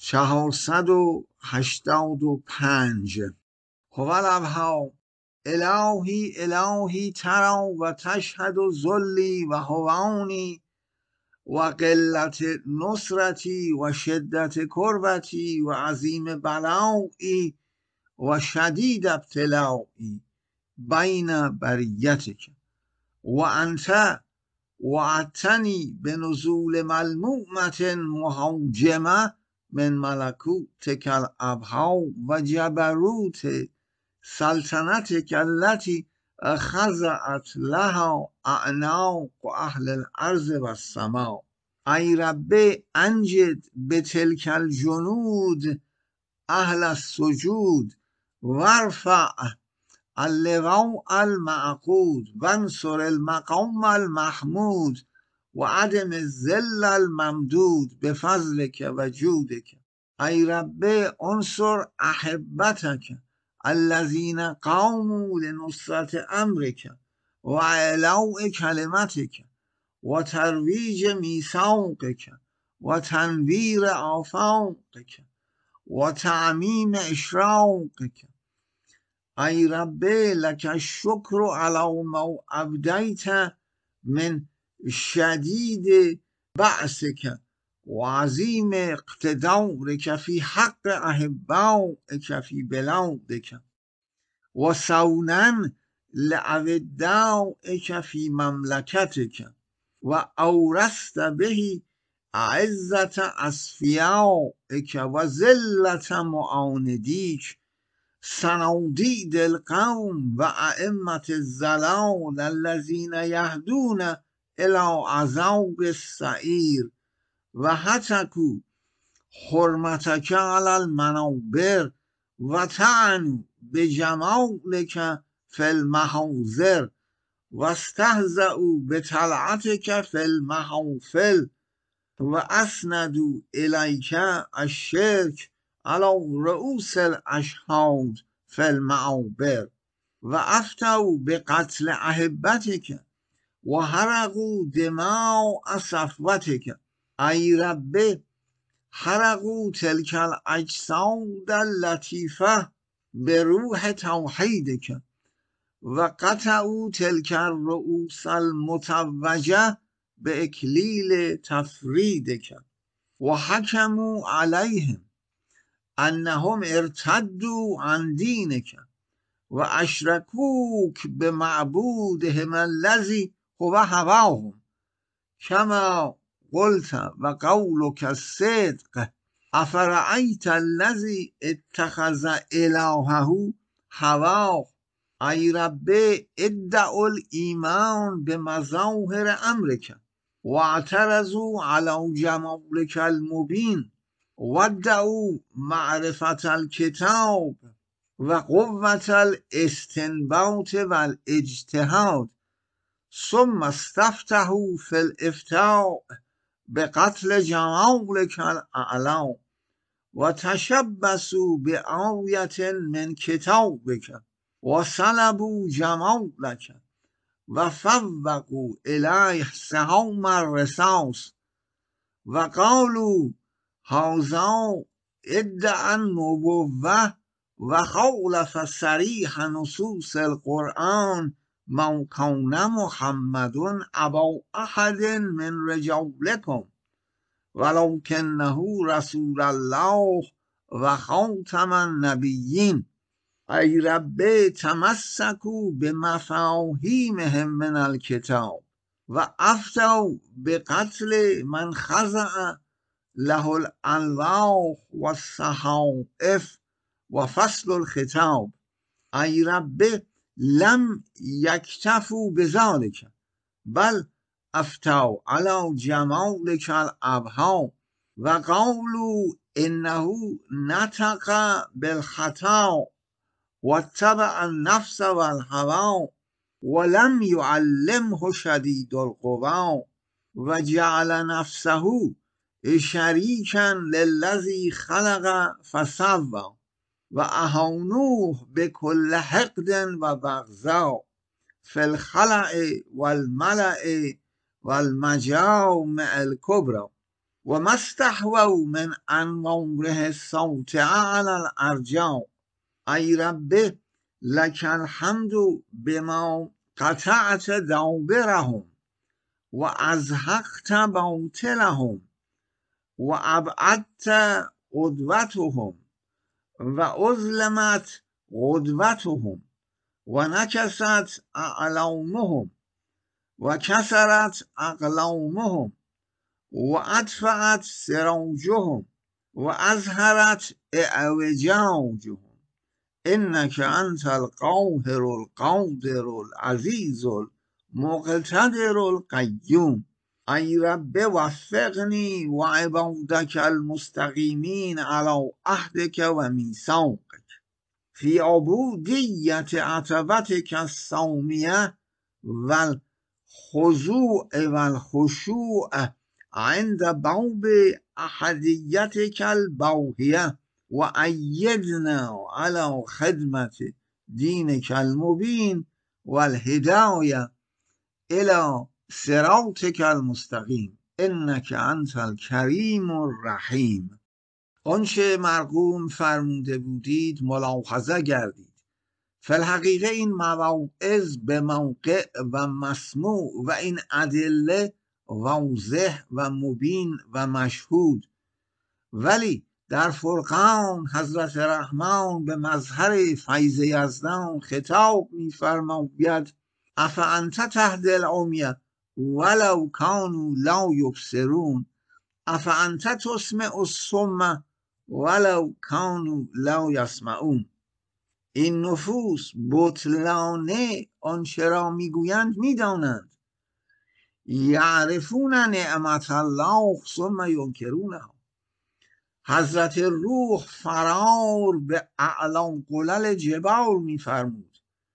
485. هو الابها الهی الهی ترا و تشهد ذلی و هوانی و قلت نصرتی و شدت کربتی و عظیم بلایی و شدید ابتلایی بین بریتک و انت وعدتنی بنزول ملمومت مهاجمه من ملکوتک الابها و جبروت سلطنتک التي خضعت لها اعناق اهل الارض و السماء. ای رب انجد بتلک الجنود اهل السجود وارفع اللواء المعقود وانصر المقام المحمود و عدم الذل الممدود بفضلک و جودک. ای رب انصر احبتک الذین قاموا لنصرت امرک و اعلاء کلمتک و ترویج میثاقک و تنویر آفاقک و تعمیم اشراقک. ای رب لک الشکر علی ما ابدیت من شدید بأسک و عظیم اقتدارک فی حق احبائک فی بلادک و صونا لاودائک فی مملکتک و اورثت به اعزت اصفیائک و ذلت معاندیک صنادید القوم و ائمة الضلال الذین یهدون الی عذاب السعیر و هتکوا حرمتک علی المنابر و طعنوا بجمالک فی المحاضر و استهزئوا بطلعتک فی المحافل و اسندوا الیک الشرک علی رؤوس الاشهاد فی المعابر و افتوا بقتل احبتک و حرقوا دماء صفوتک. ای رب حرقوا تلک الاجساد اللطیفه بروح توحیدک و قطعوا تلک الرؤوس المتوجه باکلیل تفریدک و حکموا علیهم انهم ارتدوا عن دینک و اشرکوک بمعبودهم الذی هو هواهم کما قلت و قولک الصدق افرأیت الذی اتخذ الهه هواه. ای رب ادعوا الایمان بمظاهر امرک و اعترضوا علی جمالک المبین و ادعوا معرفت الکتاب و قوة الاستنباط و الاجتهاد ثم استفتحوا فی الافتاء بقتل جمالک الاعلی و تشبثوا بآیة من کتابک و سلبوا جمالک و فوقوا الیه سهام الرصاص و قالوا هذا ادعى النبوة و خالف صریح نصوص القرآن ما کان محمد ابا احد من رجالکم ولکنه رسول الله و خاتم النبیین. ای رب تمسکوا بمفاهیمهم من الکتاب و افتوا بقتل من خضع له الالواح و الصحائف و فصل الخطاب. ای رب لم یکتفوا بذلک بل افتوا علی جمالک الابها و قالوا انه نطق بالخطا و اتبع النفس و الهوی و لم یعلمه شدید القوی و جعل نفسه شریکا للذی خلق فسوی و اهانوه بكل حقد و بغضا فی الخلع و الملع و المجامع الکبری. و ما استحووا من انواره الساطعه علی الارجاء ای رب لک الحمد بما قطعت دابرهم و ازهقت باطلهم و ابعدت قدوتهم و ازلمت قدوتهم و نکست اعلامهم و کسرت اقلامهم و ادفعت سراجهم و ازهرت اعوجاجهم انک انت القاهر القادر العزیز المقتدر القیوم ای رب وفقنی و عبادک المستقیمین علی عهدک و میثاقک فی عبودیت عتبتک السامیه و الخضوع و الخشوع عند باب احدیتک الباهیه و ایدنا علی خدمت دینک المبین و الهدایه الی صراطک المستقیم انک انت الکریم الرحیم. آنچه مرقوم فرموده بودید ملاحظه گردید. فی الحقیقه این مواعظ به موقع و مسموع و این ادله واضح و مبین و مشهود، ولی در فرقان حضرت رحمان به مظهر فیض یزدان خطاب می‌فرماید افانت تهدی العمی ولو کانوا لا یبصرون افانت تسمع الصم ولو کانوا لا یسمعون. این نفوس بطلانه آنچه را میگویند میدانند. یعرفون نعمت الله ثم ینکرونها. حضرت روح فرار به اعلی قلل جبال میفرمود.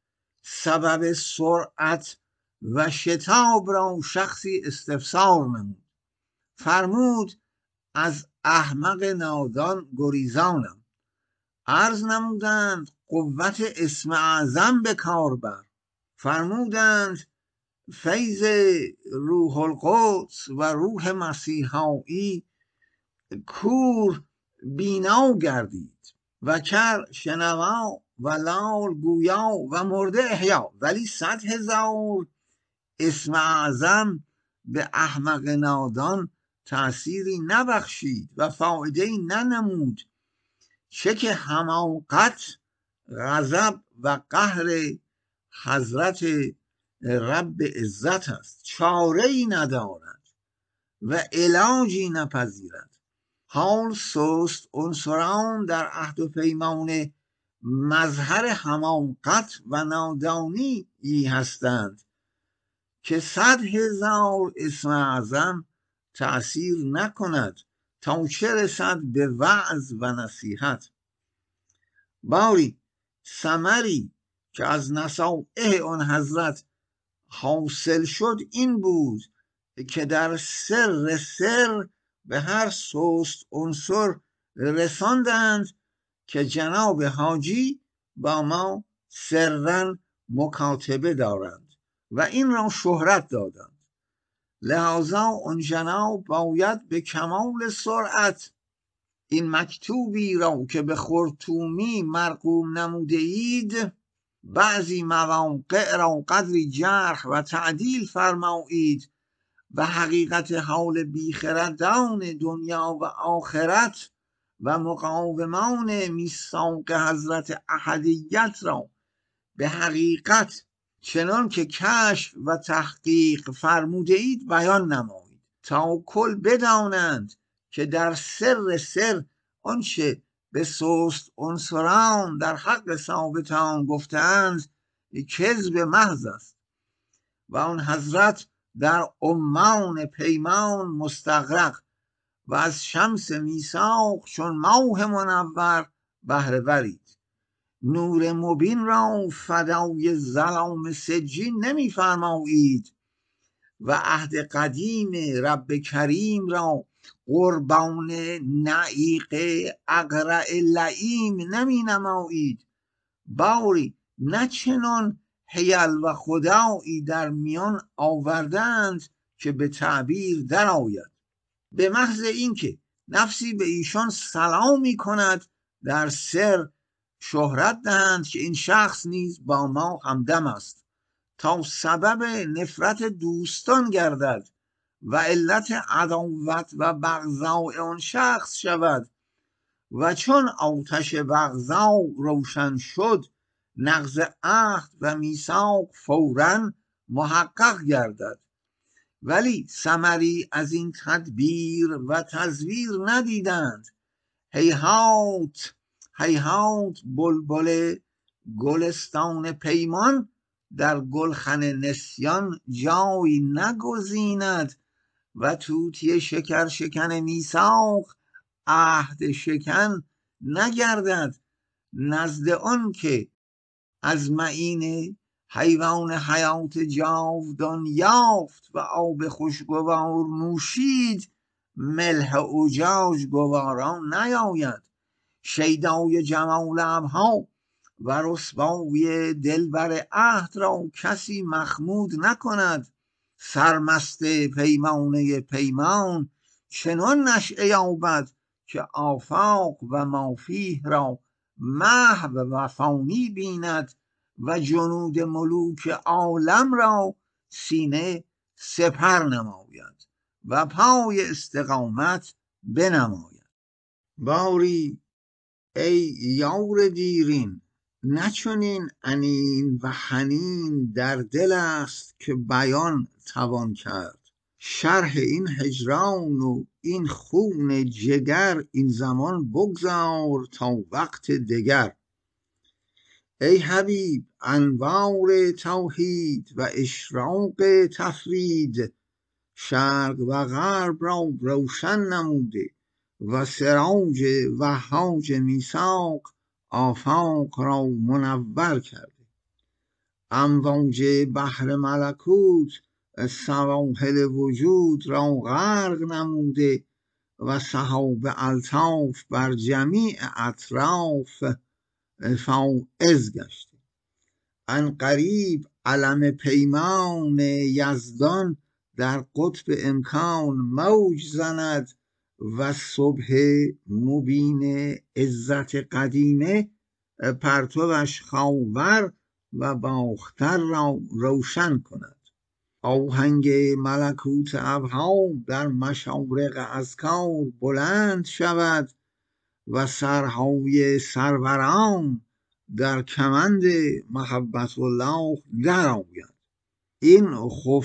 سبب سرعت و شتاب را شخصی استفسار نمود. فرمود از احمق نادان گریزانم. عرض نمودند قوت اسم اعظم به کار بر. فرمودند فیض روح القدس و روح مسیحایی کور بینا گردید و کر شنوا و لال گویا و مرده احیا، ولی 100,000 اسم اعظم به احمق نادان تأثیری نبخشید و فایده‌ای ننمود، چه که حماقت، غضب و قهر حضرت رب عزت است، چاره‌ای ندارد و علاجی نپذیرد. حال سست عنصران در عهد و پیمان مظهر حماقت و نادانی هستند که 100,000 اسم اعظم تأثیر نکند تا چه رسد به وعظ و نصیحت. باری ثمری که از نصائح آن حضرت حاصل شد این بود که در سر به هر سست عنصر رساندند که جناب حاجی با ما سرا مکاتبه دارند و این را شهرت دادند. لذا آن جناب باید به کمال سرعت این مکتوبی را که به خرطومی مرقوم نموده اید بعضی مواقع را قدری جرح و تعدیل فرمایید و حقیقت حال بیخردان دنیا و آخرت و مقاومان میثاق حضرت احدیت را به حقیقت چنان که کشف و تحقیق فرموده اید بیان نمایید تا کل بدانند که در سر آنچه به سست عنصران در حق ثابتان گفتند کذب محض است و آن حضرت در عمان پیمان مستغرق و از شمس میثاق چون ماه منور بهره ورید. نور مبین را فدای ظلام سجین نمی فرمایید و عهد قدیم رب کریم را قربان نعیق اقرع لعیم نمی نمایید. باری نه چنان حیل و خدایی در میان آوردند که به تعبیر در آید. به محض اینکه نفسی به ایشان سلام می کند در سر شهرت دهند که این شخص نیز با ما همدم است تا سبب نفرت دوستان گردد و علت عداوت و بغضاء آن شخص شود و چون آتش بغضاء روشن شد نقض عهد و میثاق فوراً محقق گردد. ولی ثمری از این تدبیر و تزویر ندیدند. هیهات هیهات بلبل گلستان پیمان در گلخن نسیان جای نگزیند و طوطی شکر شکن میثاق عهد شکن نگردد نزد آن که از معین حیوان حیات جاودان یافت و آب خوشگوار نوشید ملح اجاج گواران نیاید. شیدای جمال ابها و رسوای دلبر عهد را کسی مخمود نکند. سرمست پیمانه پیمان چنان نشأه یابد که آفاق و مافیه را محو و فانی بیند و جنود ملوک عالم را سینه سپر نماید و پای استقامت بنماید. باری ای یار دیرین نچنین انین و حنین در دل است که بیان توان کرد. شرح این هجران و این خون جگر این زمان بگذار تا وقت دگر. ای حبیب انوار توحید و اشراق تفرید شرق و غرب را روشن نموده و سراج وهاج میثاق آفاق را منور کرده. امواج بحر ملکوت سواحل وجود را غرق نموده و سحاب الطاف بر جمیع اطراف فائز گشته. عنقریب علم پیمان یزدان در قطب امکان موج زند و صبح مبین عزت قدیمه پرتوش خاور و باختر را روشن کند. آهنگ ملکوت ابها در مشارق اذکار بلند شود و سرهای سروران در کمند محبت الله در آید. این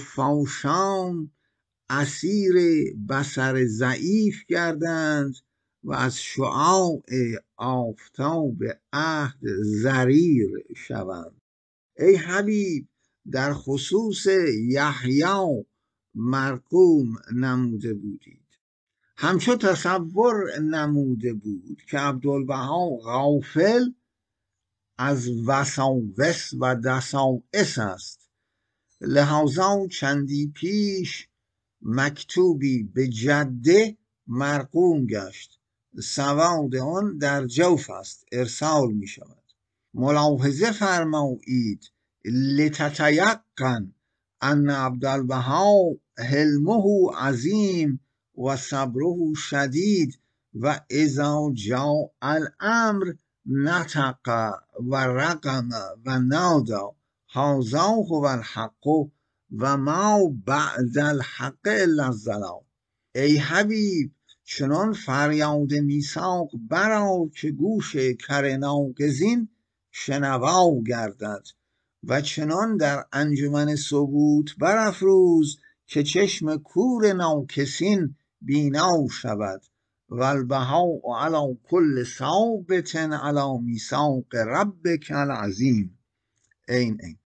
خفاشان اسیر بصر ضعیف گردند و از شعاع آفتاب عهد ضریر شوند. ای حبیب در خصوص یحیی مرقوم نموده بودید. همچو تصور نموده بود که عبدالبها غافل از وساوس و دسائس است. لحاظا چندی پیش مکتوبی به جده مرقوم گشت. سواد آن در جوف است، ارسال می شود. ملاحظه فرمایید لتتیقن ان عبدالبها حلمه عظیم و صبره شدید و اذا جاء الامر نطق و رقم و نادا هذا هو الحق و ما بعد الحق الا الضلال. ای حبیب چنان فریاد میثاق برآر که گوش کر ناقصین شنوا گردد و چنان در انجمن ثبوت برافروز که چشم کور ناکسین بینا شود. و البهاء علی کل ثابت علی میثاق ربک العظیم. این